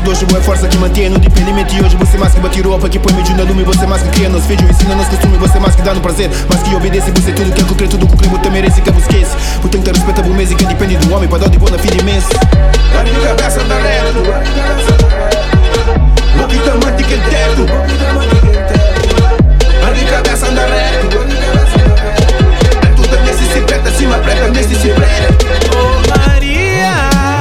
doce, boa força que mantém no dependimento. E hoje você mais que bate roupa, que põe meio na lume. Você mais que cria nos filhos, ensina nos costumes. Você mais que dá no prazer, mais que obedece. Você tudo que é concreto, tudo que o crime te merece. Que você esquece, o tempo te respeita por mês. E que depende do homem, para dar de boa na filha imensa. A minha cabeça anda reto, o que te mante que teto. A minha cabeça anda reto, tudo nesse se preta, cima preta, nesse se preta. Oh Maria,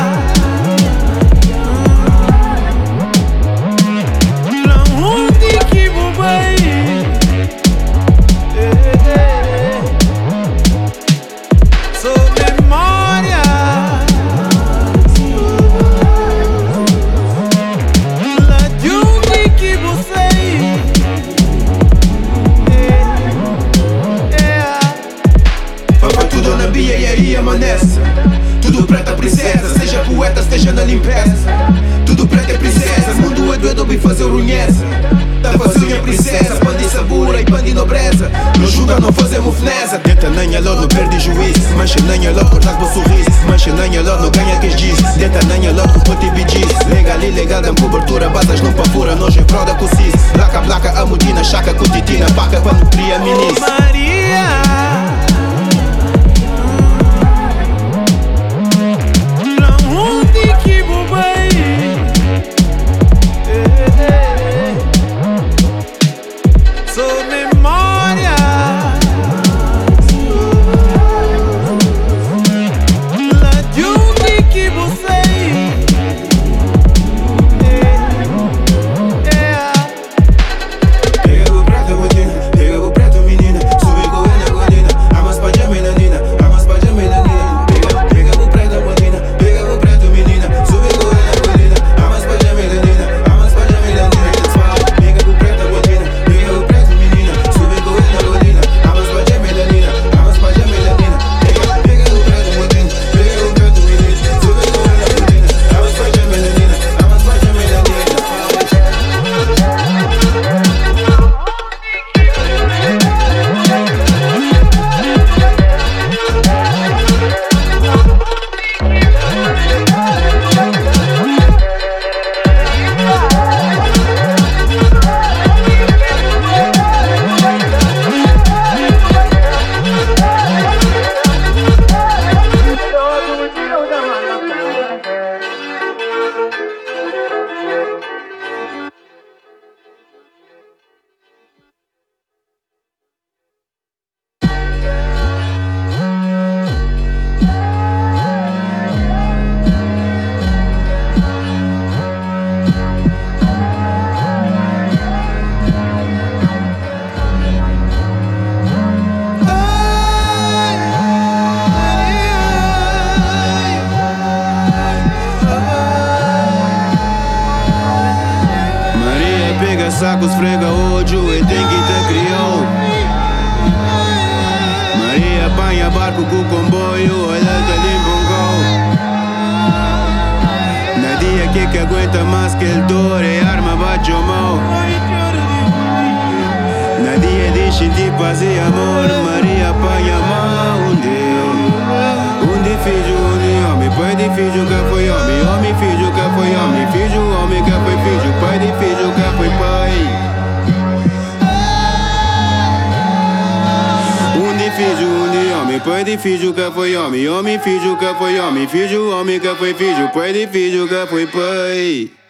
não onde que vou vai. Sou memória, lá de onde que você Papai tudo na bia e aí amanece. Tudo preta princesa, seja poeta, esteja na limpeza. Tudo preta é princesa, mundo é doido bem fazer o runheza. Da fazinha princesa, pande sabura e pande nobreza. Não julga, não fazemos fineza. Deta nanha logo não perde juízo. Mancha nanha logo cortar com sorriso. Mancha nanha logo não ganha que diz. Deta nanha logo com ponte bidis. Legal e legal dá cobertura, basas não pavura. Nós é frauda com cis. Placa, placa, a mudina, chaca com titina. Paca pra nutrir a minis. Maria, sou memória, lá de onde que você Pega o prato, botina, pega o prato, menina. Sube com ele na colina, amas pra de melanina, amas pra de melanina. Pega o prato, botina, pega o prato, menina. Sube com ele na colina, amas pra de melanina, amas pra de melanina. Pega o prato, botina, pega o prato, menina. Sube com ele na colina, amas pra de melanina, amas pra de melanina. Pega o prato, botina, pega o prato, menina. Sube com ele na colina, amas pra de melanina, amas pra de melanina. Saco esfrega ódio e tem que te criou. Maria apanha barco com comboio, olha que limpa um gol. Nadia que aguenta mais que el dor e arma bate o mão. Nadia diz sentir paz e amor, Maria apanha mal. Onde filho, onde homem, pai de filho que foi homem, homem filho que foi homem, filho homem que foi filho, pai de filho que foi pai. Onde filho, onde homem, pai de filho que foi homem, homem filho que foi homem, filho homem que foi filho, pai de filho que foi pai.